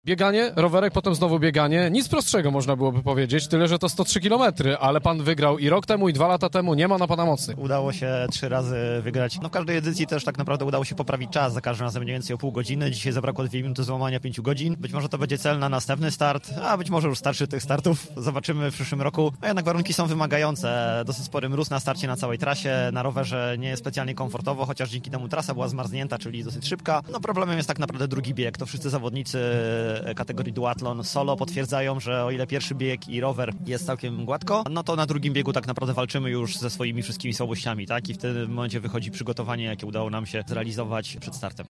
Bieganie, rowerek, potem znowu bieganie. Nic prostszego można byłoby powiedzieć, tyle że to 103 km, ale pan wygrał i rok temu, i 2 lata temu. Nie ma na pana mocy. Udało się 3 razy wygrać. W każdej edycji też tak naprawdę udało się poprawić czas. Za każdym razem mniej więcej o pół godziny. Dzisiaj zabrakło 2 minuty złamania 5 godzin. Być może to będzie cel na następny start, a być może już starszy tych startów. Zobaczymy w przyszłym roku. A jednak warunki są wymagające. Dosyć spory mróz na starcie na całej trasie. Na rowerze nie jest specjalnie komfortowo, chociaż dzięki temu trasa była zmarznięta, czyli dosyć szybka. Problemem jest tak naprawdę drugi bieg. To wszyscy zawodnicy kategorii duatlon solo potwierdzają, że o ile pierwszy bieg i rower jest całkiem gładko, to na drugim biegu tak naprawdę walczymy już ze swoimi wszystkimi słabościami, tak? I w tym momencie wychodzi przygotowanie, jakie udało nam się zrealizować przed startem.